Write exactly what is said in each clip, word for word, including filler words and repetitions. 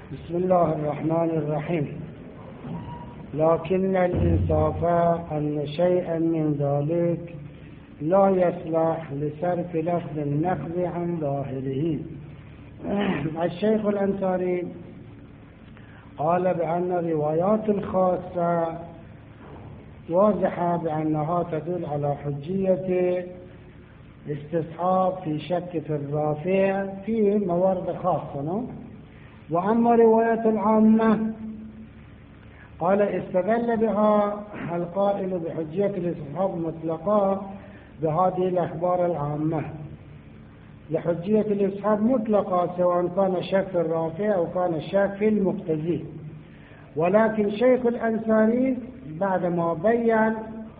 بسم الله الرحمن الرحيم. لكن الإنصاف أن شيئا من ذلك لا يصلح لصرف لفظ النقض عن ظاهره. الشيخ الأنصاري قال بأن الروايات الخاصة واضحة بأنها تدل على حجية استصحاب في شك في الرافع في موارد خاصة. وأما روايات العامة قال استدل بها القائل بحجية الاستصحاب المطلقة بهذه الأخبار العامة لحجية الاستصحاب مطلقة سواء كان الشك في الرافع أو كان الشك في المقتضي. ولكن شيخ الأنصاري بعدما بيّن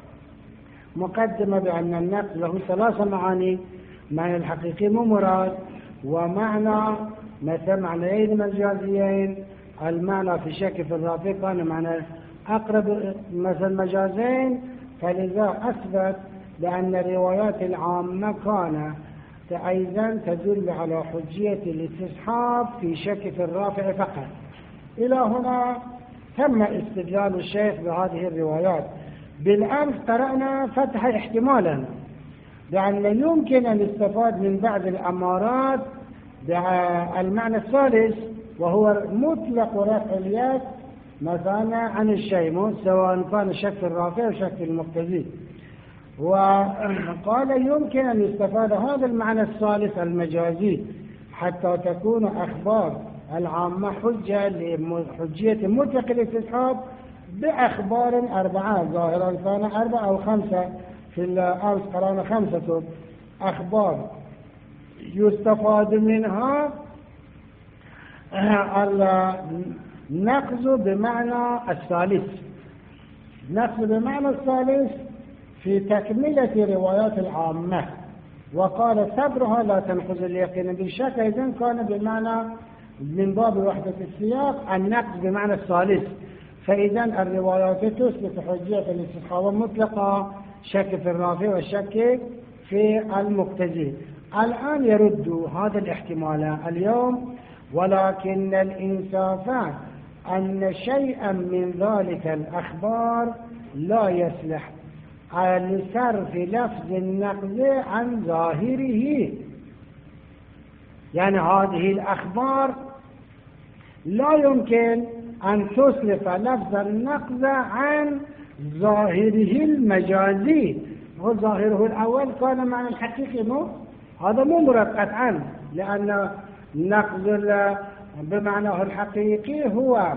مقدمة بأن النقل له ثلاث معاني: معنى الحقيقي مو مراد، ومعنى مثل معنيين مجازيين. المعنى في شك في الرافع كان معنى أقرب مثل مجازين، فلذا أثبت بأن الروايات العامة كان أيضا تدل على حجية الاستصحاب في شك في الرافع فقط. إلى هنا تم استدلال الشيخ بهذه الروايات. بالأمس قرأنا فتح احتمالا بأن يمكن أن يستفاد من بعض الأمارات بالمعنى الثالث، وهو مطلق رفع اليد مثلا عن الشيء سواء كان شك في الرافع أو شك في المقتضي. وقال يمكن أن يستفاد هذا المعنى الثالث المجازي حتى تكون أخبار العامة حجة لحجية مطلق الاستصحاب بأخبار أربعة ظاهرا كان أربعة أو خمسة. في الأمس قرانا خمسة أخبار يستفاد منها النقض بمعنى الثالث. نقض بمعنى الثالث في تكملة روايات العامة، وقال صبرها لا تنقض اليقين بالشك، إذن كان بمعنى من باب وحدة السياق النقض بمعنى الثالث. فإذا الروايات تثبت حجية الاستصحاب المطلقة، شك في الرافع والشك في المقتضي. الآن يرد هذا الاحتمال اليوم: ولكن الإنصاف أن شيئا من ذلك الأخبار لا يصلح لصرف لفظ النقض عن ظاهره. يعني هذه الأخبار لا يمكن أن تصرف لفظ النقض عن ظاهره المجازي. وظاهره الأول كان معنى الحقيقي، مو هذا مو مراد قطعا، لأن نقض بمعناه الحقيقي هو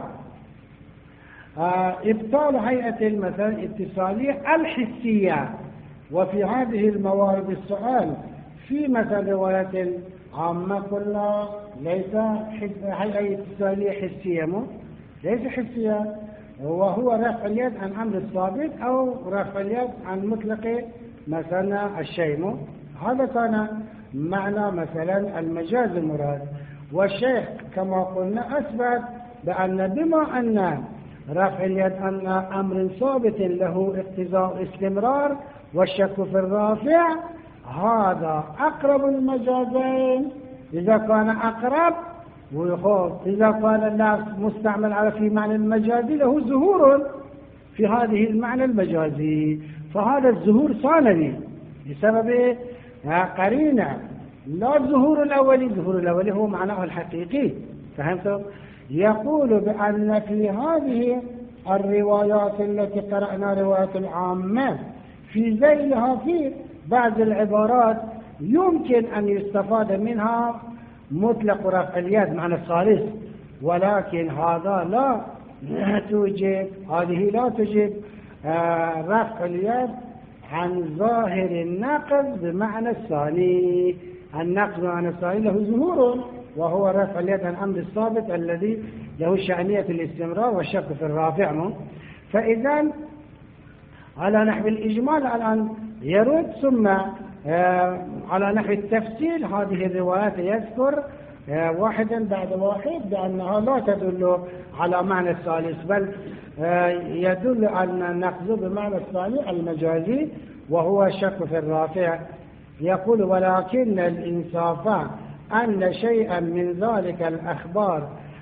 إبطال هيئة المثل الاتصالية الحسية. وفي هذه الموارد السؤال في مثل رواية العامة كلها ليس هيئة اتصالية حسية، مو ليس حسية، وهو رفع اليد عن أمر الثابت أو رفع اليد عن مطلق مثلا الشيء. هذا كان معنى مثلا المجاز المراد. والشيخ كما قلنا أثبت بأن بما أن رفع اليد عن أمر ثابت له اقتضاء استمرار، والشك في الرافع هذا أقرب المجازين إذا كان أقرب، ويخوض إذا كان اللفظ مستعمل على في معنى المجازي له ظهور في هذه المعنى المجازي، فهذا الظهور ثانوي بسبب قرينة، لا الظهور الأولي. الظهور الأولي هو معناه الحقيقي. فهمتم؟ يقول بأن في هذه الروايات التي قرأنا روايات العامة في ذيلها في بعض العبارات يمكن أن يستفاد منها مطلق رفع اليد معنى الثالث، ولكن هذا لا توجب هذه لا توجب رفع اليد عن ظاهر النقض بمعنى الثاني. النقض بمعنى الثاني له ظهور، وهو رفع اليد عن أمر الثابت الذي له شأنية الاستمرار والشك في الرافع. فإذا على نحو الإجمال الآن يرد، ثم على نحو التفصيل هذه الروايات يذكر واحدا بعد واحد بأنها لا تدل على معنى الثالث، بل يدل أن النقض بمعنى الثاني المجازي وهو الشك في الرافع. يقول: ولكن الإنصاف أن شيئا من ذلك الأخبار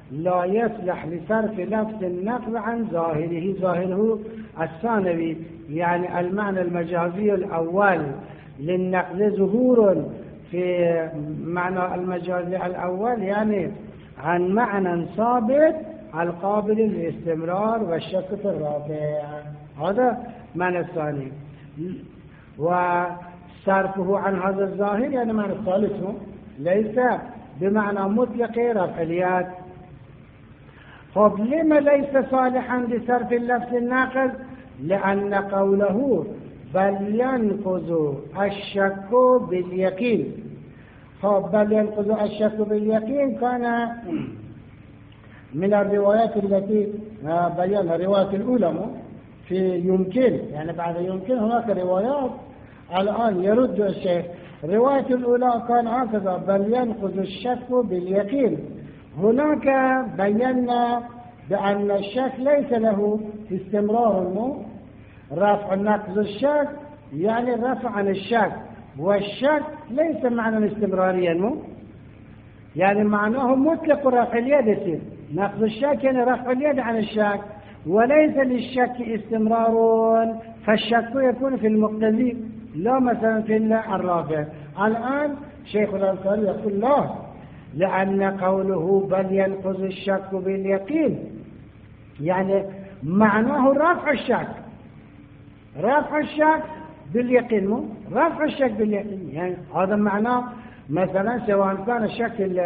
لا يصلح لصرف لفظ النقل عن ظاهره. ظاهره الثانوي يعني المعنى المجازي الأول للنقل ظهور في معنى المجازي الأول يعني عن معنى ثابت القابل للاستمرار والشك في الرافع. هذا معنى الثاني. وصرفه عن هذا الظاهر يعني معنى الثالث ليس بمعنى مطلق رفع اليد. طب لما ليس صالحا لصرف اللفظ الناقض؟ لأن قوله بل ينقض الشك باليقين. طب بل ينقض الشك باليقين كان من الروايات التي بيّنها الرواية الأولى في يمكن، يعني بعد يمكن هناك روايات الآن يرد الشيخ. الرواية الأولى كان هكذا بل ينقض الشك باليقين. هناك بينا بأن الشك ليس له استمرار. رفع نقض الشك يعني الرفع عن الشك، والشك ليس معنى استمراريا، يعني معناه مطلق رفع اليد يصير. نقض الشك يعني رفع اليد عن الشك، وليس للشك استمرار، فالشك يكون في المقتضي لا مثلا في الرافع. الآن شيخ الأنصاري يقول لا، لأن قوله بل ينقض الشك باليقين يعني معناه رفع الشك، رفع الشك باليقين، رفع الشك باليقين يعني هذا معناه. مثلا سواء كان الشك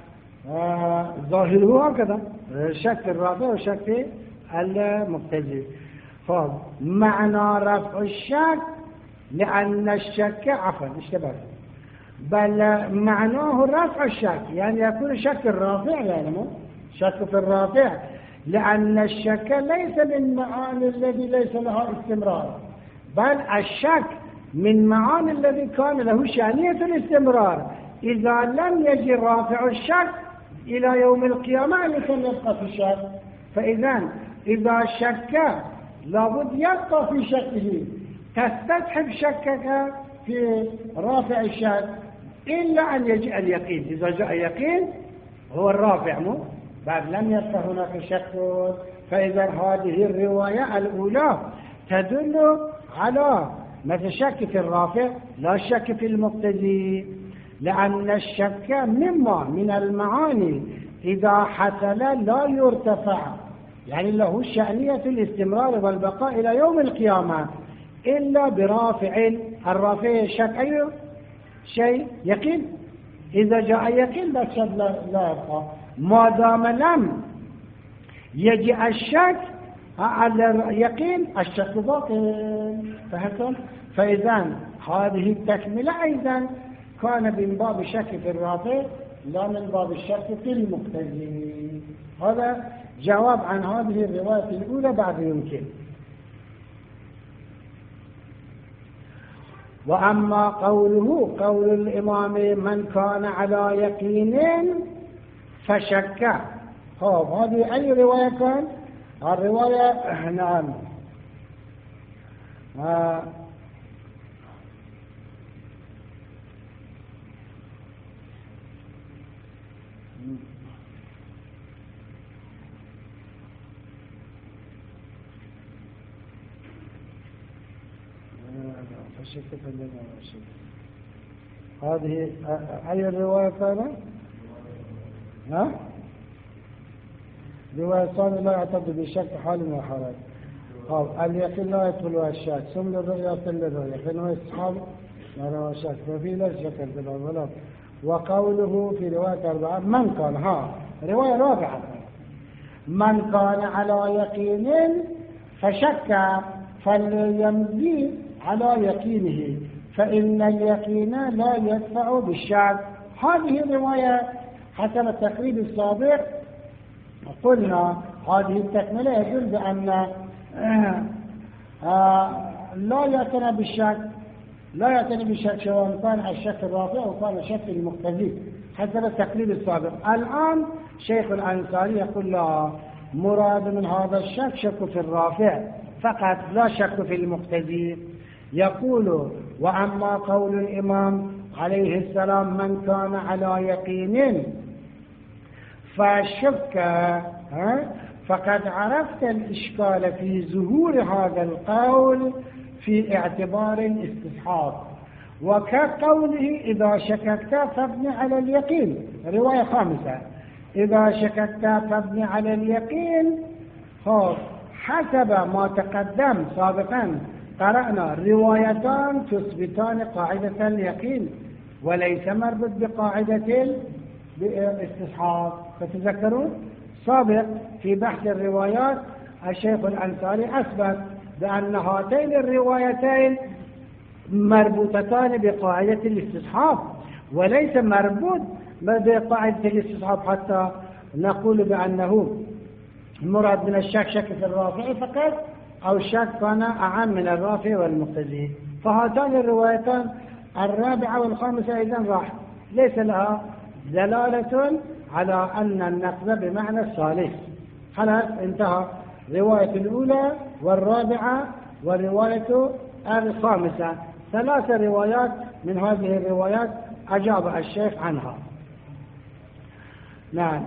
آه ظاهره هكذا الشك الرافع والشك المقتضي. فمعنى رفع الشك لأن الشك عفوا اشتبه، بل معناه رفع الشك يعني يكون الشك الرافع، يعني شك في الرافع، لأن الشك ليس من معاني الذي ليس له استمرار، بل الشك من معاني الذي كان له شأنية الاستمرار. إذا لم يجي رافع الشك إلى يوم القيامة لكن يبقى في الشك. فإذا إذا شك لابد يبقى في شكه، تستسحب شكك في رافع الشك إلا أن يجي اليقين. إذا جاء يقين هو الرافع مو بعد لم يبقى هناك شك. فإذا هذه الرواية الأولى تدل على مثل شك في الرافع لا شك في المقتضي، لأن الشك مما من المعاني إذا حصل لا يرتفع، يعني له شأنية الاستمرار والبقاء إلى يوم القيامة إلا برافع. الرافع شك أي شيء يقين. إذا جاء يقين لا شك لا يبقى. ما دام لم يجي الشك على اليقين الشك باقي. فهمتم؟ فإذا هذه التكملة أيضا كان من باب الشك في الرافع لا من باب الشك في المقتضي. هذا جواب عن هذه الرواية الأولى بعد يمكن. وأما قوله قول الإمام من كان على يقين فشك. طيب هذه أي رواية كان؟ الرواية نعم آه هذه أي الرواية كانت؟ ها؟ رواية ثانية لا يعتد بشك حال وحرج. أو اليقين لا يدخلها الشك ثم الرؤيا كل الرؤيا فإنه يستحب ما روى الشك ففي لا شك في الأولاد. وقوله في رواية أربعة من كان ها رواية رابعة من كان على يقين فشك فليمضي على يقينه فإن اليقين لا يدفع بالشك. هذه الرواية حسب التقريب السابق قلنا هذه التكملة يدل بأن آه آه لا يعتنى بالشك لا يعتنى بالشك سواء كان الشك الرافع أو كان الشك المقتضي حسب التقريب السابق. الآن شيخ الأنصاري يقول لا، مراد من هذا الشك شك في الرافع فقط لا شك في المقتضي. يقول وأما قول الإمام عليه السلام من كان على يقين فشك ها فقد عرفت الإشكال في ظهور هذا القول في اعتبار الاستصحاب، وكقوله إذا شككت فابني على اليقين، رواية خامسة، إذا شككت فابني على اليقين. حسب ما تقدم سابقا قرأنا روايتان تثبتان قاعدة اليقين وليس مربوط بقاعدة الاستصحاب. فتذكرون سابق في بحث الروايات الشيخ الأنصاري أثبت بأن هاتين الروايتين مربوطتان بقاعدة الاستصحاب وليس مربوط بقاعدة الاستصحاب حتى نقول بأنه المراد من الشك شك في الرافع فقط أو الشك كان أعم من الرافع والمقتضي. فهاتان الروايتان الرابعة والخامسة أيضا راح ليس لها دلالة على أن النقض بمعنى الثالث. خلاص انتهى رواية الأولى والرابعة والرواية الخامسة، ثلاث روايات من هذه الروايات أجاب الشيخ عنها. نعم.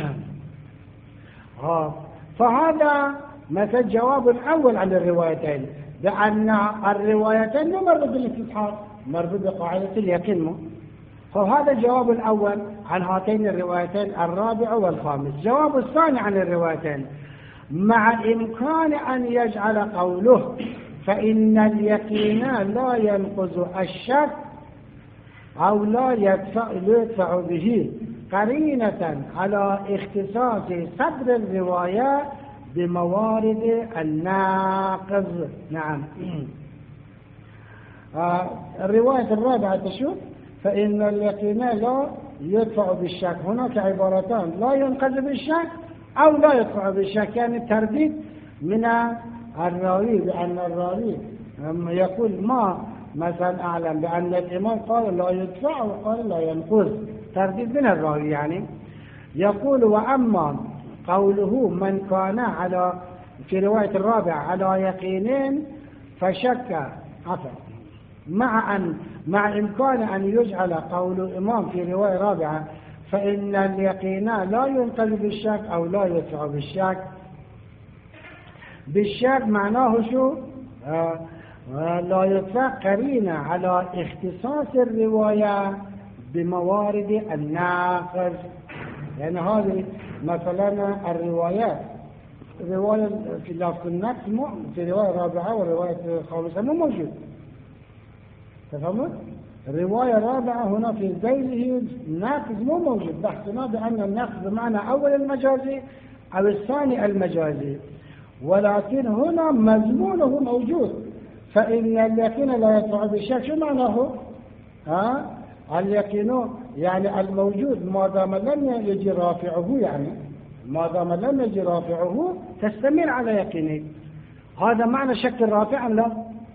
فهذا مثل الجواب الأول عن الروايتين، بأن الروايتين مو مربوط بالاستصحاب، مربوط بقاعدة اليقين. فهذا الجواب الأول عن هاتين الروايتين الرابع والخامس. الجواب الثاني عن الروايتين: مع إمكان أن يجعل قوله فإن اليقين لا ينقض الشك أو لا يدفع, يدفع به قرينة على اختصاص صدر الرواية بموارد الناقض. نعم. آه الرواية الرابعة تشوف فإن اليقين لا يدفع بالشك. هناك عبارتان: لا ينقذ بالشك أو لا يدفع بالشك، يعني الترديد من الراوي بأن الراوي يقول ما مثلا أعلم بأن الإمام قال لا يدفع وقال لا ينقذ، ترديد من الراوي. يعني يقول: وأما قوله من كان على في رواية الرابعة على يقينين فشك عفوا مع أن مع إمكان أن يجعل قول الإمام في رواية رابعة فإن اليقين لا ينقذ بالشك أو لا يدفع بالشك. بالشك معناه شو؟ آه لا يدفع قرينة على اختصاص الرواية بموارد الناقض. يعني هذه مثلا الروايات رواية في لفظ النقص في رواية رابعة ورواية خامسة مو موجود. تفهمون؟ الرواية الرابعة هنا في ذيله ناقص مو موجود. بحثنا بأن النقص بمعنى أول المجازي أو الثاني المجازي، ولكن هنا مضمونه موجود. فإن اليقين لا يدفع بالشك شو معناه؟ ها؟ اليقين يعني الموجود ما دام لم يجي رافعه، يعني ما دام لم يجي رافعه تستمر على يقينه. هذا معنى شك الرافع لا.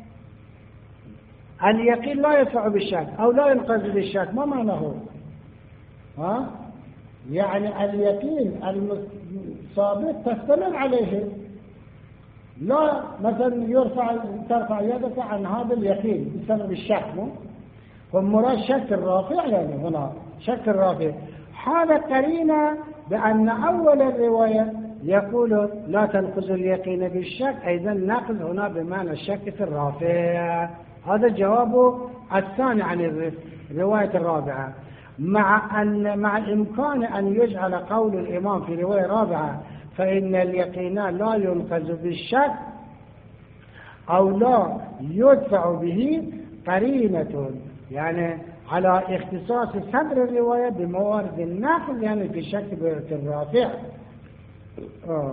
اليقين لا يدفع بالشك أو لا ينقذ بالشك، ما معناه؟ ها؟ يعني اليقين الثابت تستمر عليه، لا مثلا يرفع ترفع يدك عن هذا اليقين بسبب الشك. فمراد شك الرافع، يعني هنا شك الرافع هذا قرينة بأن أول الرواية يقول لا تنقذ اليقين بالشك، أيضا ناقض هنا بمعنى الشك في الرافع. هذا الجواب الثاني عن الرواية الرابعة. مع أن مع إمكان أن يجعل قول الإمام في رواية رابعة فإن اليقين لا ينقذ بالشك أو لا يدفع به قرينة، يعني على اختصاص صدر الرواية بموارد الناقض، يعني في شك في الرافع. آه.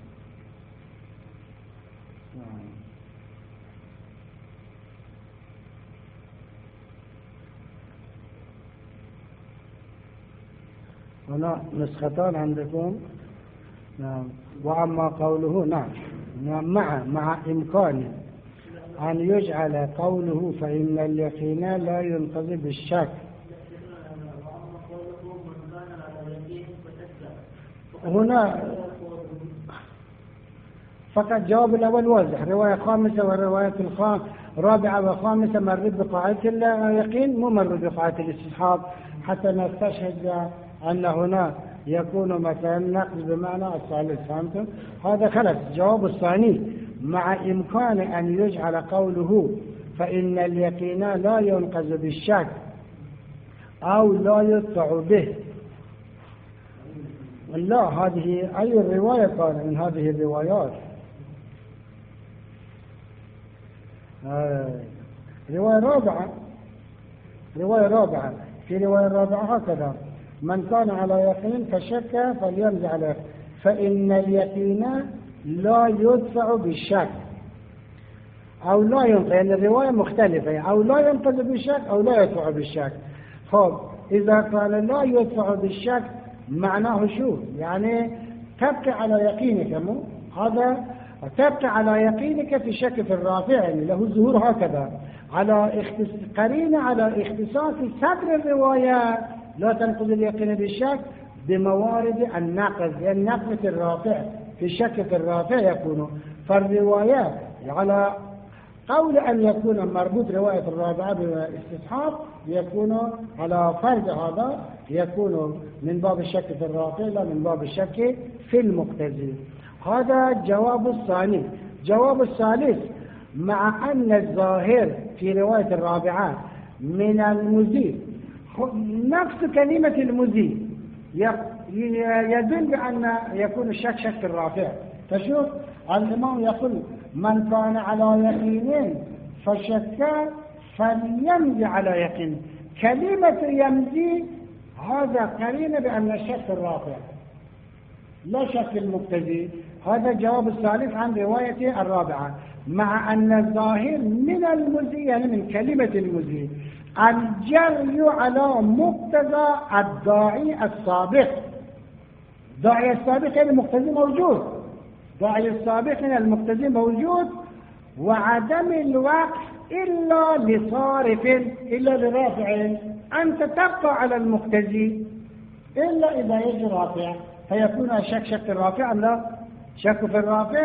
هنا نسختان عندكم. نعم. وأما قوله نعم مع مع إمكان أن يجعل قوله فإن اليقين لا ينقضي بالشك. هنا فقط جواب الأول واضح. رواية خامسة والرواية الرابعة وخامسة مربوط بقاعدة اليقين مو مربوط بقاعدة الاستصحاب، حتى نستشهد أن هنا يكون مثلا نقل بمعنى الثالث. فهمتم؟ هذا خلص جواب الثاني. مع إمكان أن يجعل قوله فإن اليقين لا ينقذ بالشك أو لا يدفع به. لا، هذه أي الرواية كان من هذه الروايات؟ آه. رواية رابعة، رواية رابعة في رواية رابعة هكذا: من كان على يقين فشك فليمضي على يقين فإن اليقين لا يدفع بالشك أو لا ينقذ. يعني الرواية مختلفة، أو لا ينقذ بالشك أو لا يدفع بالشك. خب إذا قال لا يدفع بالشك معناه شو؟ يعني تبقى على يقينك، مو هذا تبقى على يقينك في شك في الرافع، يعني له ظهور هكذا على قرينة على اختصاص صدر الرواية لا تنقذ اليقين بالشك بموارد النقل، لأن نقل في الرافع في الشك في الرافع يكون. فالروايات على قول أن يكون مربوط رواية الرابعة بالاستصحاب يكون على فرض هذا يكون من باب الشك في الرافع لا من باب الشك في المقتضي. هذا جواب الثاني. جواب الثالث: مع أن الظاهر في رواية الرابعة من المزيد نفس كلمة المزيد يدل بأن يكون الشك شك في الرافع. فشوف الإمام يقول من كان على يقين فشك فليمضي على يقين. كلمة يمضي هذا قرينة بأن الشك في الرافع لا شك في المقتضي. هذا جواب الثالث عن رواية الرابعة. مع أن الظاهر من المزي يعني من كلمة المزي الجري على مقتضى الداعي السابق. الداعي السابق يعني المقتضي موجود، الداعي السابق يعني المقتضي موجود، وعدم الوقف إلا لصارف إلا لرافع. أنت تبقى على المقتضي إلا إذا يجي رافع فيكون شك شك الرافع لا شك في الرافع،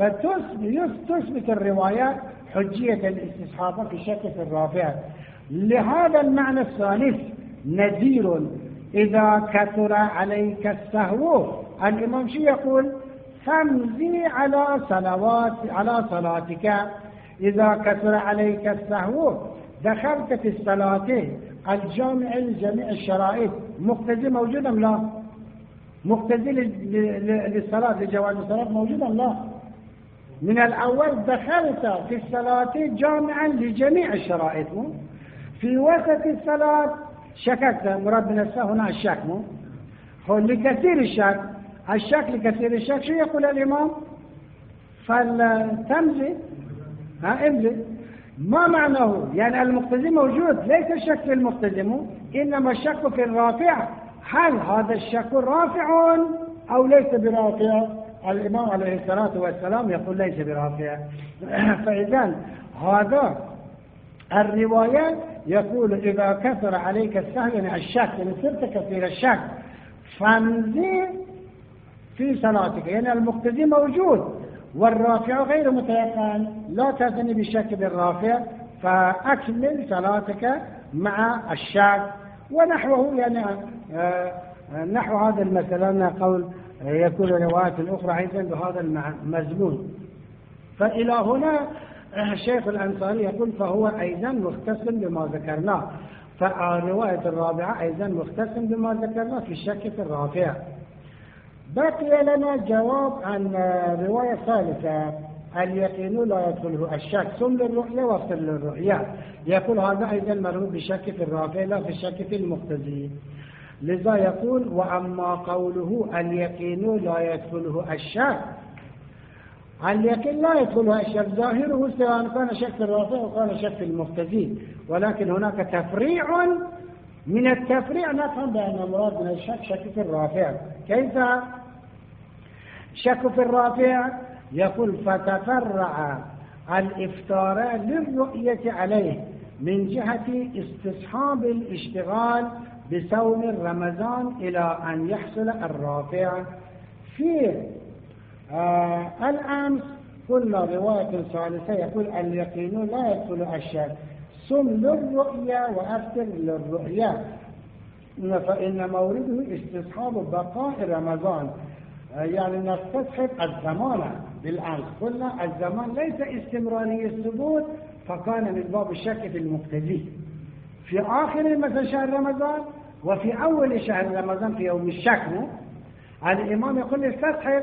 فتثبت الروايات حجية الاستصحاب في الشك في الرافع. لهذا المعنى الثالث نذير إذا كثر عليك السهو. الإمام شو يقول؟ فامضي على صلوات على صلاتك. إذا كثر عليك السهو دخلت في الصلاة الجامع لجميع الشرائط. مقتضي موجود أم لا؟ مقتضي للصلاة لجواز الصلاة موجود أم لا؟ من الأول دخلت في الصلاة جامعا لجميع الشرائط. في وسط الصلاة شككت، مراد من السهو هنا الشك. مو لكثير الشك الشك لكثير الشك شو يقول الإمام؟ فلتمضي ها امضي. ما معناه؟ يعني المقتضي موجود، ليس الشك في المقتضي، إنما الشك في الرافع. هل هذا الشك رافع أو ليس برافع؟ الإمام عليه الصلاة والسلام يقول ليس برافع. فإذا هذا الرواية يقول إذا كثر عليك السهو يعني الشك، يعني صرت كثير الشك فامضي في صلاتك. يعني المقتضي موجود والرافع غير متيقن، لا تعتني بالشك بالرافع فأكمل صلاتك مع الشك ونحوه. يعني نحو هذا المثل قول يكون روايات أخرى أيضا بهذا المزمون. فإلى هنا الشيخ الأنصاري يقول فهو أيضا مختص بما ذكرناه. فالرواية الرابعة أيضا مختص بما ذكرناه في الشك في الرافع. بقي لنا جواب عن رواية ثالثة: اليقين لا يدخله الشك ثم للرؤية وصل للرؤية. يقول هذا أيضا مربوط بالشك في الرافع لا في الشك في المقتضي. لذا يقول وأما قوله اليقين لا يدخله الشك، اليقين لا يدخله الشك ظاهره سواء كان شك في الرافع أو كان شك في المقتضي، ولكن هناك تفريع. من التفريع نفهم بأن المراد من الشك شك في الرافع. كيف شك في الرافع؟ يقول فتفرع الإفطار للرؤية عليه من جهة استصحاب الاشتغال بصوم رمضان إلى أن يحصل الرافع. في آه الأمس قلنا رواية ثالثة يقول اليقين لا يدخل الشك، صم للرؤية وأفطر للرؤية. فإن مورده استصحاب بقاء رمضان، يعني نستصحب الزمان. بالأمس قلنا الزمان ليس استمراري الثبوت، فكان من باب الشك في المقتدي في آخر مثلا شهر رمضان وفي أول شهر رمضان في يوم الشك. الإمام يقول استصحب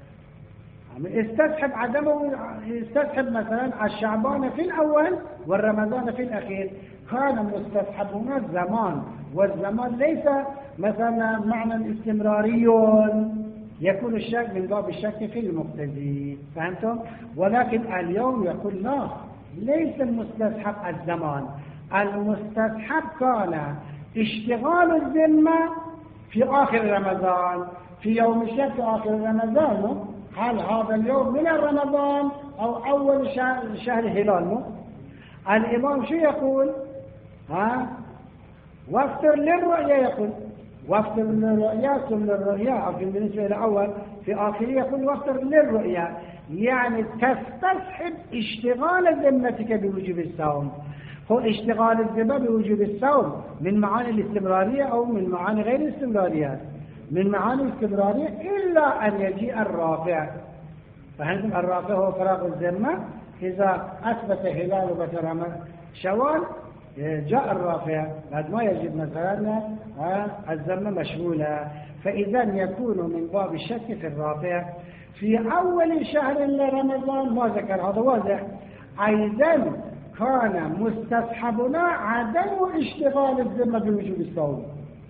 استصحب عدمه، استصحب مثلا الشعبان في الأول والرمضان في الأخير. كان مستصحب هنا الزمان، والزمان ليس مثلا معنى استمراري، يكون الشك من باب الشك في المقتدي. فهمتم؟ ولكن اليوم يقول لا، ليس المستصحب الزمان، المستصحب كان اشتغال الذمة في آخر رمضان، في يوم الشك في آخر رمضان. هل هذا اليوم من رمضان أو أول شهر, شهر هلال؟ الإمام شو يقول؟ ها وافتر للرؤيا، يقول وافتر للرؤيا ثم للرؤيا، أو بالنسبة للأول في آخره يقول وافتر للرؤيا، يعني تستصحب اشتغال ذمتك بوجوب الصوم. هو اشتغال الذمة بوجوب الصوم من معاني الاستمرارية أو من معاني غير الاستمرارية؟ من معاني الاستمرارية، إلا أن يجيء الرافع. فهمتم؟ الرافع هو فراغ الذمة. إذا أثبت هلال وبتر شوال جاء الرافع، بعد ما يجب مثلا الذمة مشمولة، فإذا يكون من باب الشك في الرافع. في أول شهر رمضان ما ذكر، هذا واضح. أيضا كان مستصحبنا عدم اشتغال الذمة بوجوب الصوم.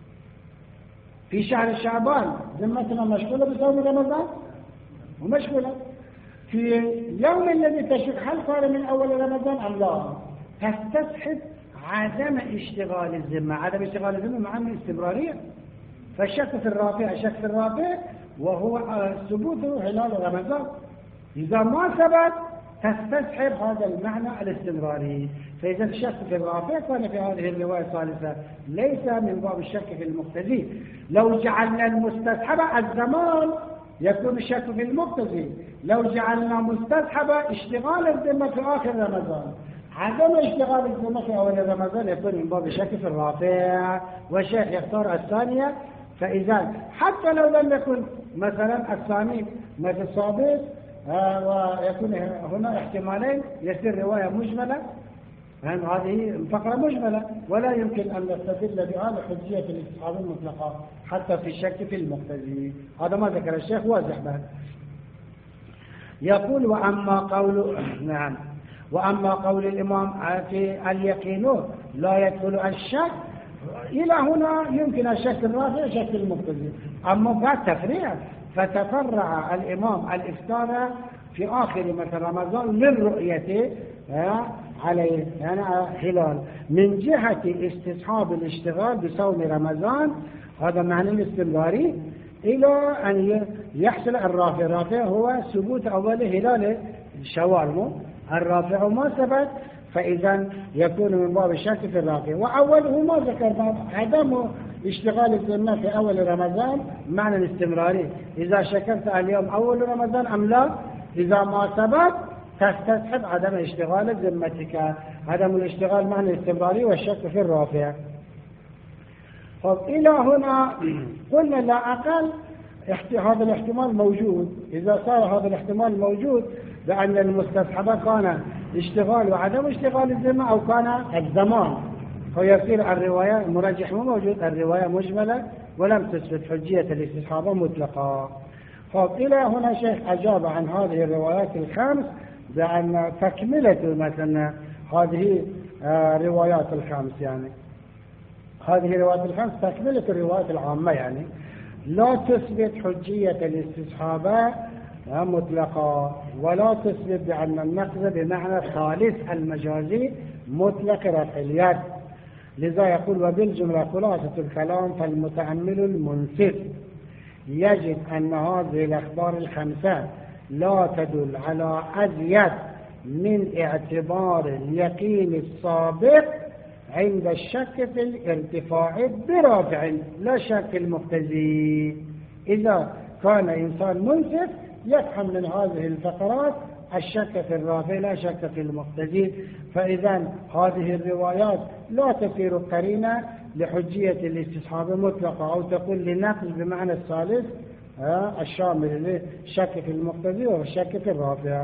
في شهر شعبان ذمتنا مشغولة بصوم رمضان ومشغولة. في يوم الذي تشك هل كان من أول رمضان أم لا؟ تستصحب عدم اشتغال الذمة. عدم اشتغال الذمة معنى استمرارية، فالشك في الرافع شك في الرافع، وهو ثبوته هلال رمضان. إذا ما ثبت تستصحب هذا المعنى الاستمراري. فإذا الشك في الرافع كان في هذه الرواية الثالثة ليس من باب الشك في المقتدي. لو جعلنا المستصحب الزمان يكون الشك في المقتدي، لو جعلنا مستصحب اشتغال الذمة في آخر رمضان، عدم اشتغال الذمة في أول رمضان يكون من باب الشك في الرافع، والشيخ يختار الثانية. فإذا حتى لو لم يكن مثلا الثاني مثل السابق، آه ويكون هنا احتمالين، يصير رواية مجملة، يعني هذه فقرة مجملة، ولا يمكن أن نستدل بها لحجية الاستصحاب المطلقة حتى في الشك في المقتدي. هذا ما ذكر الشيخ واضح به. يقول وأما قول نعم وأما قول الإمام في اليقين لا يدخل الشك، إلى هنا يمكن الشك الرافع شك المقتدي. أما بعد تفريع، فتفرع الإمام الإفطار في آخر مثل رمضان من رؤيته عليه يعني هلال من جهة استصحاب الاشتغال بصوم رمضان، هذا معنى الاستمراري، إلى أن يحصل الرافع. الرافع هو ثبوت أول هلال شوال، الرافع ما ثبت، فإذا يكون من باب الشك في الرافع. وأوله ما ذكر عدم اشتغال الذمة في أول رمضان معنى الاستمراري، إذا شكرت اليوم أول رمضان أم لا. إذا ما ثبت تستصحب عدم اشتغال ذمتك، عدم الاشتغال معنى الاستمراري والشك في الرافع. طب إلى هنا قلنا لا أقل هذا الاحتمال موجود. إذا صار هذا الاحتمال موجود بأن المستصحب كان اشتغال وعدم اشتغال الذمة، أو كان الزمان، فيصير الرواية مرجح مو موجود، الرواية مجملة ولم تثبت حجية الاستصحاب مطلقا. طب إلى هنا شيخ أجاب عن هذه الروايات الخمس بأن تكملة مثلا هذه روايات الخمس، يعني هذه الروايات الخمس تكملة الروايات العامة، يعني لا تثبت حجية الاستصحاب مطلقا، ولا تثبت بأن النقض بمعنى الثالث المجازي مطلق رفع اليد. لذا يقول وبالجملة خلاصة الكلام فالمتأمل المنصف يجد أن هذه الأخبار الخمسة لا تدل على أزيد من اعتبار اليقين السابق عند الشك في الارتفاع برافع لا شك المقتضي. إذا كان إنسان منصف يفهم من هذه الفقرات الشك في الرافع لا شك في المقتدي، فإذا هذه الروايات لا تصير قرينة لحجية الاستصحاب المطلقة، أو تقول للنقل بمعنى الثالث الشامل للشك في المقتدي والشك في الرافع.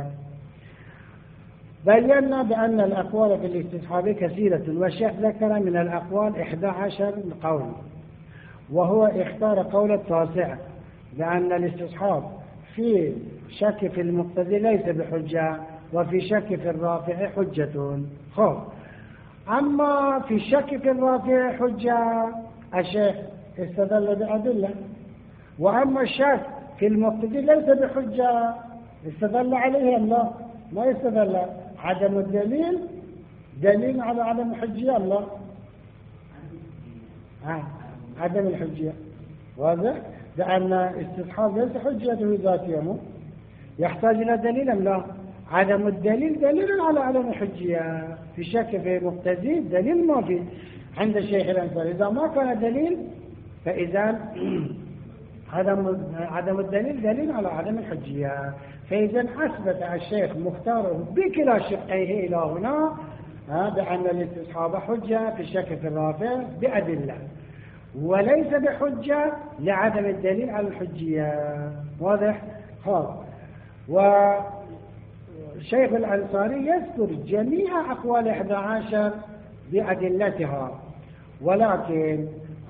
بينا بأن الأقوال في الاستصحاب كثيرة، والشيخ ذكر من الأقوال إحدى عشر قول، وهو اختار قول التاسع لأن الاستصحاب في شك في المقتدي ليس بحجة، وفي شك في الرافع حجة. خب أما في الشك في الرافع حجة الشيخ استدل بأدلة، وأما الشك في المقتدي ليس بحجة استدل عليه الله ما يستدل. عدم الدليل دليل على عدم الحجية الله، آه. عدم الحجية واضح، لأن استصحاب ليس حجته ذاتية، يحتاج إلى دليل أم لا؟ عدم الدليل دليل على عدم الحجية. في شك في مقتدي دليل ما في عند الشيخ الأنصاري، إذا ما كان دليل فإذا عدم عدم الدليل دليل على عدم الحجية. فإذا أثبت الشيخ مختاره بكلا شقيه إلى هنا بأن الاستصحاب حجة في الشك في الرافع بأدلة، وليس بحجة لعدم الدليل على الحجية. واضح؟ ها. والشيخ الأنصاري يذكر جميع أقوال إحدى عشر بأدلتها، ولكن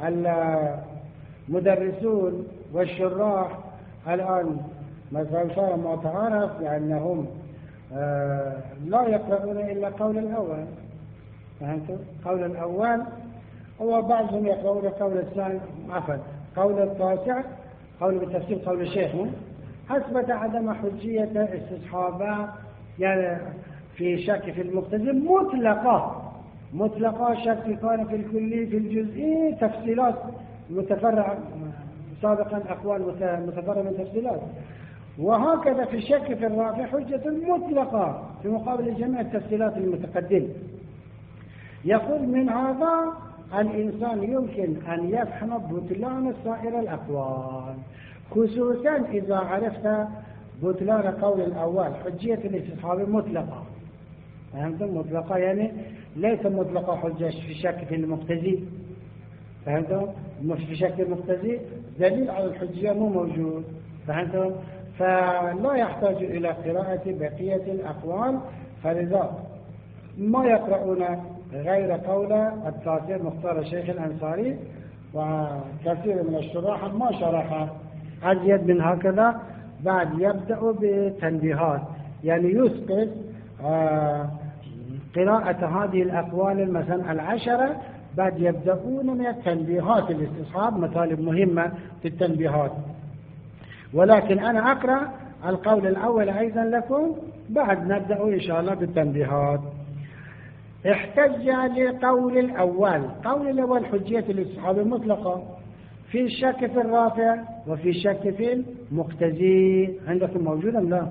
المدرسون والشراح الآن مثلا ما تعرف لأنهم آه لا يقرؤون إلا قول الأول، فهمتوا؟ قول الأول هو بعضهم يقرؤون قول الثاني، عفوا قول التاسع، قول بالتفسير قول الشيخ أثبت عدم حجية استصحابا يعني في شك في المقتدي مطلقة مطلقة شك كان في الكلي في الجزئي تفصيلات متفرعة سابقا أقوال متفرعة من تفصيلات، وهكذا في الشك في الرافع حجة مطلقة في مقابل جميع التفصيلات المتقدمة. يقول من هذا الإنسان يمكن أن يفهم بطلان سائر الأقوال، خصوصا إذا عرفت بطلان قول الأول حجية الاستصحاب مطلقة. فهمتم؟ مطلقة يعني ليس مطلقة حجة في شك في المقتدي، فهمتم؟ في شك المقتدي دليل على الحجية مو موجود، فهمتم؟ فلا يحتاج إلى قراءة بقية الأقوال، فلذا ما يقرؤون غير قول التاسع مختار الشيخ الأنصاري، وكثير من الشراح ما شرح أزيد من هكذا، بعد يبدأ بتنبيهات يعني يسقط آه قراءة هذه الأقوال مثلا العشرة، بعد يبدأون من التنبيهات الاستصحاب، مطالب مهمة في التنبيهات. ولكن أنا أقرأ القول الأول أيضا لكم، بعد نبدأ إن شاء الله بالتنبيهات. احتج لقول الأول، قول الأول حجية الاستصحاب المطلقة في الشك في الرافع وفي الشك في المقتدي. عندكم موجود أم لا؟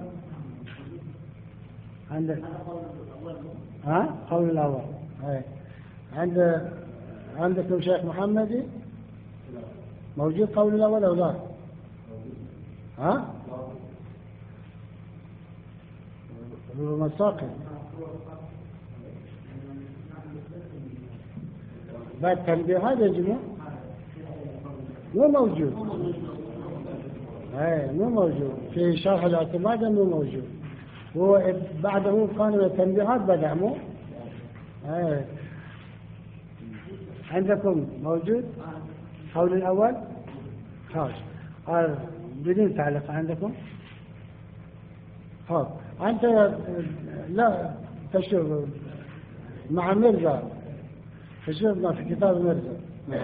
عندك ها قول الأول هاي. عند عندكم شيخ محمدي موجود قول الأول أو لا؟ ها مساقط بعد تنبيهات يا جماعة مو موجود، اي مو موجود في شرح الاعتماد، مو موجود، هو بعده كان التنبيهات بدأ مو اي. عندكم موجود قول الأول خلاص بدون تعليق عندكم. خلاص أنت لا تشوف مع مرزا، تشوفنا في كتاب مرزا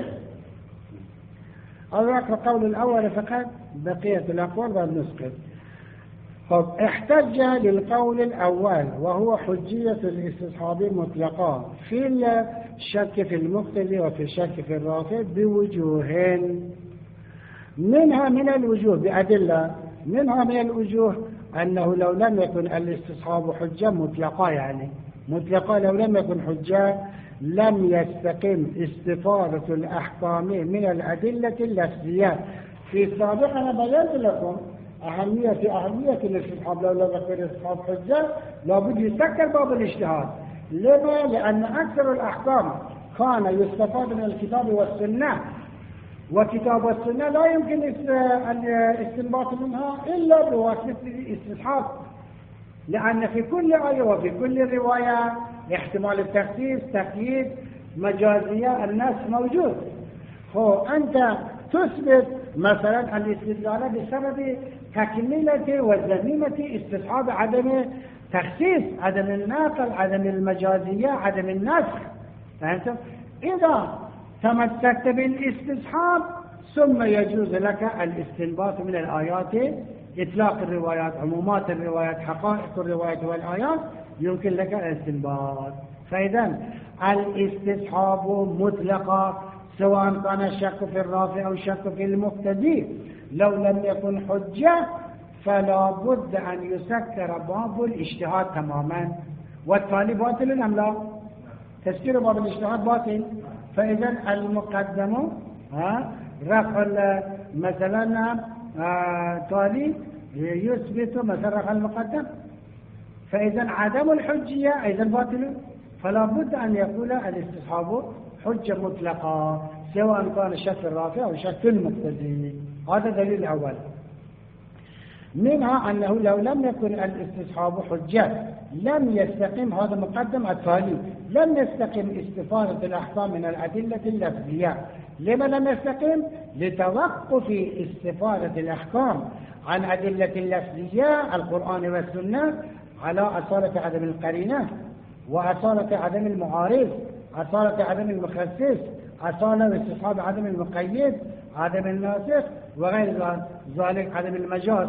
أوراق القول الأول فقط، بقية الأقوال بعد نسقط. طب احتج للقول الأول وهو حجية الاستصحاب مطلقة في الشك في المقتدي وفي الشك في الرافع بوجوه، منها من الوجوه بأدلة، منها من الوجوه أنه لو لم يكن الاستصحاب حجة مطلقة، يعني مطلقة لو لم يكن حجة لم يستقم استفادة الأحكام من الأدلة اللفظية. في السابق أنا بيّنت لكم أهمية في أهمية الاستصحاب. لو لم يكن الاستصحاب حجة لابد يسكر باب الاجتهاد. لما؟ لأن أكثر الأحكام كان يستفاد من الكتاب والسنة، وكتاب والسنة لا يمكن الاستنباط منها إلا بواسطة الاستصحاب، لأن في كل آية وفي كل رواية احتمال التخصيص، تقييد، مجازية، الناس موجود. هو أنت تثبت مثلا الاستدلال بسبب تكملة وزميمة استصحاب عدم تخصيص، عدم النقل، عدم المجازية، عدم النسخ. فهمتم؟ إذا تمسكت بالاستصحاب ثم يجوز لك الاستنباط من الآيات، إطلاق الروايات، عمومات الروايات، حقائق الروايات والآيات، يمكن لك الاستنباط. فإذا الاستصحاب مطلقا سواء كان الشك في الرافع أو الشك في المقتدي، لو لم يكن حجة فلا بد أن يسكر باب الاجتهاد تماما. والتالي باطل أم لا؟ تسكير باب الاجتهاد باطل. فإذا المقدم ها رفع مثلا آه تالي يثبت مثلا رفع المقدم، فإذا عدم الحجية أيضا باطل. فلا بد أن يكون الاستصحاب حجة مطلقة سواء كان الشك الرافع أو الشك المقتدي. هذا دليل الأول. منها أنه لو لم يكن الاستصحاب حجة لم يستقم، هذا مقدم التالي، لم يستقم استفادة الأحكام من الأدلة اللفظية. لما لم يستقم؟ لتوقف استفادة الأحكام عن أدلة اللفظية القرآن والسنة على أصالة عدم القرينة، وأصالة عدم المعارض، أصالة عدم المخصص، أصالة استصحاب عدم المقيد، عدم الناسخ، وغير ذلك عدم المجاز.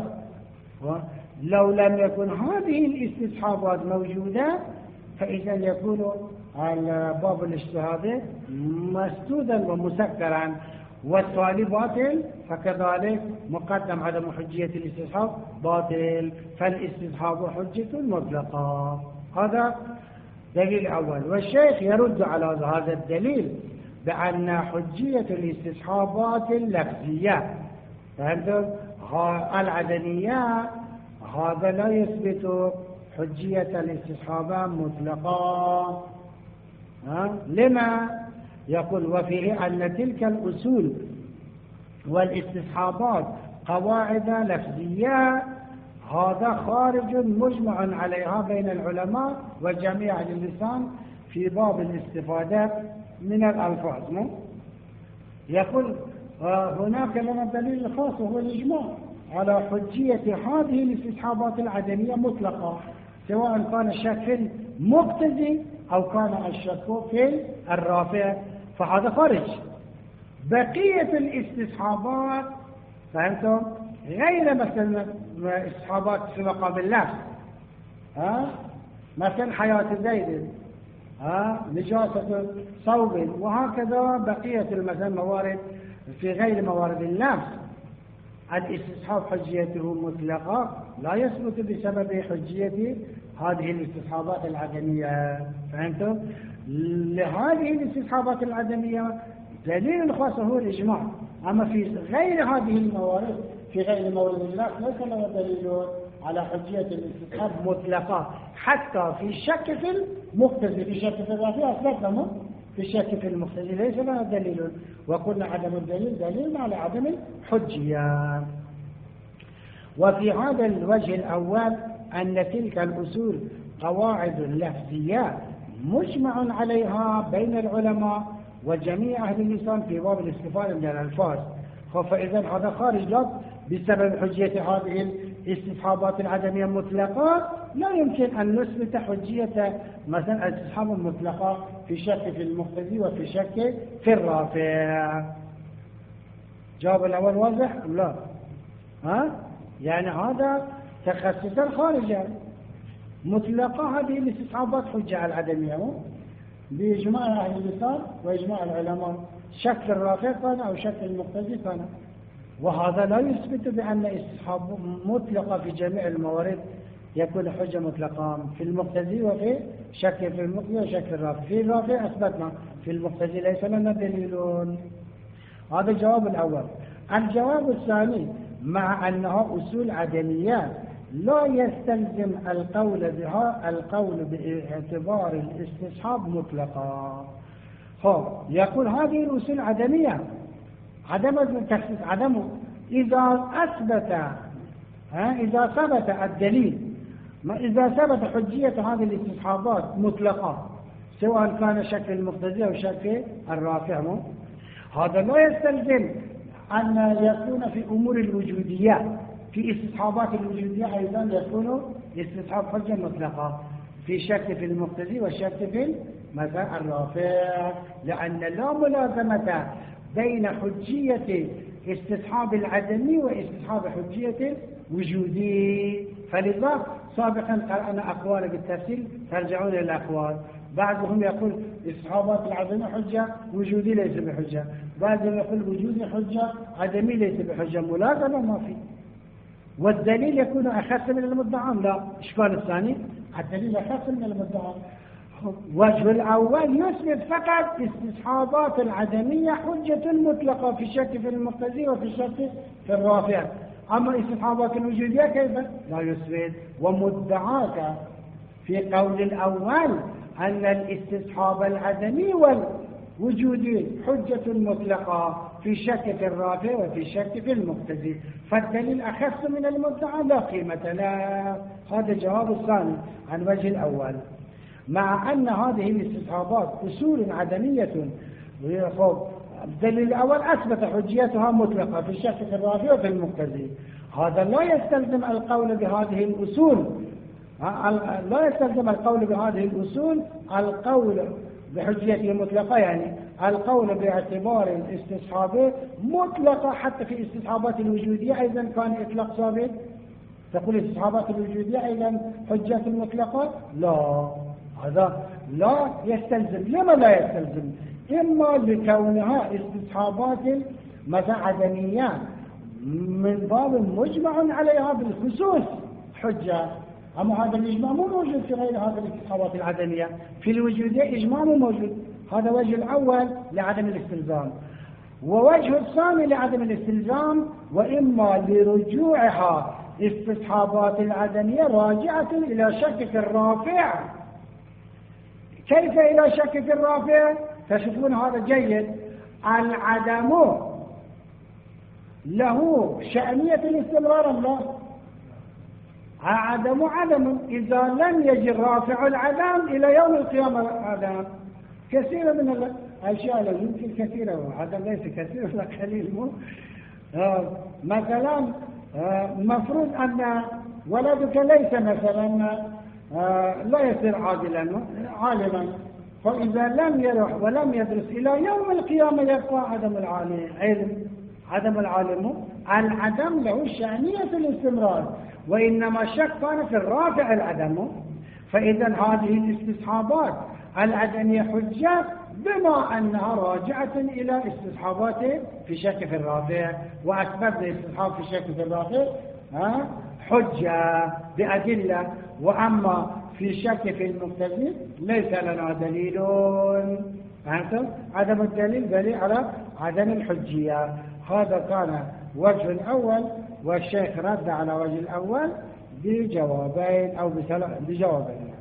لو لم يكن هذه الاستصحابات موجودة فإذا يكون باب الاجتهاد مسدودا ومسكرا، والتالي باطل. فكذلك مقدم عدم حجية الاستصحاب باطل، فالاستصحاب حجة مطلقة. هذا دليل أول. والشيخ يرد على هذا الدليل بأن حجية الاستصحابات اللفظية، فهمتم؟ العدنية هذا لا يثبت حجية الاستصحاب مطلقا. لما؟ يقول وفيه أن تلك الأصول والاستصحابات قواعد لفظية، هذا خارج مجمع عليها بين العلماء وجميع اللسان في باب الاستفادة من الألفاظ. يقول هناك لنا دليل خاص وهو الإجماع على حجية هذه الاستصحابات العدمية مطلقة، سواء كان الشك في المقتضي أو كان الشك في الرافع، فهذا خارج. بقية الاستصحابات فهمتم؟ غير مثلا استصحابات في مقام اللفظ، ها مثلا حياة زيد، ها نجاسة صوب، وهكذا بقية مثلا موارد في غير موارد اللفظ الاستصحاب حجيته مطلقة لا يثبت بسبب حجية هذه الاستصحابات العدمية. فهمتم؟ لهذه الاستصحابات العدمية دليل خاص هو الإجماع، أما في غير هذه الموارد في غير موارد اللفظ ليس لنا دليل على حجية الاستصحاب مطلقة، حتى في الشك في المقتضي، في الشك في الرافع أثبتنا، في الشك في المقتضي ليس لنا دليل، وقلنا عدم الدليل دليل على عدم الحجية. وفي هذا الوجه الأول أن تلك الأصول قواعد لفظية مجمع عليها بين العلماء وجميع أهل اللسان في باب الاستفادة من الألفاظ، فإذا هذا خارج لفظ بسبب حجية هذه الاستصحابات العدمية مطلقة. لا يمكن أن نثبت حجية مثلا الاستصحاب المطلقة في شك في المقتضي وفي شك في الرافع. جواب الأول واضح أم لا؟ ها؟ يعني هذا تخصصا خارجا مطلقة. هذه الاستصحابات حجة العدمية بإجماع أهل اللسان وإجماع العلماء، شك في الرافع كان أو شك في المقتضي كان، وهذا لا يثبت بأن استصحاب مطلقة في جميع الموارد يكون حجة مطلقة في المقتضي وفي شك في المقتضي وشك في الرافع. في الرافع أثبتنا، في المقتضي ليس لنا دليل. هذا الجواب الأول. الجواب الثاني مع أنها أصول عدمية لا يستلزم القول بها القول باعتبار الاستصحاب مطلقا. هو يقول هذه الأصول عدمية، عدم التخصيص عدمه إذا أثبت ها إذا ثبت الدليل، ما إذا ثبت حجية هذه الاستصحابات مطلقة سواء كان شكل المقتضي أو شكل الرافع، هذا لا يستلزم أن يكون في أمور الوجودية، في استصحابات الوجودية أيضا يكون استصحاب حجة مطلقة في شك في المقتضي والشك في مثلا الرافع، لأن لا ملازمة بين حجية استصحاب العدمي واستصحاب حجية الوجودي. فلذا سابقا قرأنا أقوال بالتفصيل ترجعون إلى الأقوال. بعضهم يقول استصحابات العدمي حجة وجودي ليس بحجة، بعضهم يقول وجودي حجة عدمي ليس بحجة، ملازمة ما في. والدليل يكون أخف من المدعى. لا، إشكال الثاني الدليل أخف من المدعى. وجه الأول يثبت فقط استصحابات العدمية حجة مطلقة في الشك في المقتضي وفي الشك في الرافع، أما استصحابات الوجودية كيف؟ لا يثبت. ومدعاك في قول الأول أن الاستصحاب العدمي والوجودي حجة مطلقة في الشك في الرافع وفي الشك في المقتضي، فالدليل أخف من المدعى لا قيمة له. هذا جواب الثاني عن وجه الأول. مع أن هذه الاستصحابات أصول عدمية، الدليل الأول أثبت حجيتها مطلقة في الشك في الرافع وفي المقتضي، هذا لا يستلزم القول بهذه الأصول لا يستلزم القول بهذه الأصول القول بحجيته المطلقة، يعني القول باعتبار الاستصحاب مطلقة حتى في استصحابات الوجودية أيضا كان إطلاق ثابت. تقول استصحابات الوجودية أيضا حجة مطلقة؟ لا، هذا لا يستلزم. لما لا يستلزم؟ إما لكونها استصحابات مثلا عدمية من باب مجمع عليها بالخصوص حجة، أما هذا الإجماع مو موجود في غير هذه الاستصحابات العدمية. في الوجودية إجماع مو موجود. هذا وجه الأول لعدم الاستلزام. ووجه الثاني لعدم الاستلزام وإما لرجوعها استصحابات العدمية راجعة إلى شك في الرافع. كيف إلى شك في الرافع؟ تشوفون هذا جيد. العدم له شأنية الاستمرار أم لا؟ عدم عدم إذا لم يجي رافع العدم إلى يوم القيامة العدم. كثير من الأشياء لا يمكن كثيرة، وعدم ليس كثير ولا قليل. آه مثلا آه مفروض أن ولدك ليس مثلا آه لا يصير عادلا عالما، فإذا لم يروح ولم يدرس إلى يوم القيامة يبقى عدم العالم. عدم العالم العدم له شأنية الاستمرار، وإنما الشك كان في الرافع العدم. فإذا هذه الاستصحابات العدمية حجة بما أنها راجعة إلى استصحابات في شك في الرافع، وأثبت الاستصحاب في شك في الرافع حجة بأدلة. وأما في شك في المقتضي ليس لنا دليل. فهمتم؟ عدم الدليل دليل على عدم الحجية. هذا كان وجه الأول، والشيخ رد على وجه الأول بجوابين أو بجوابين.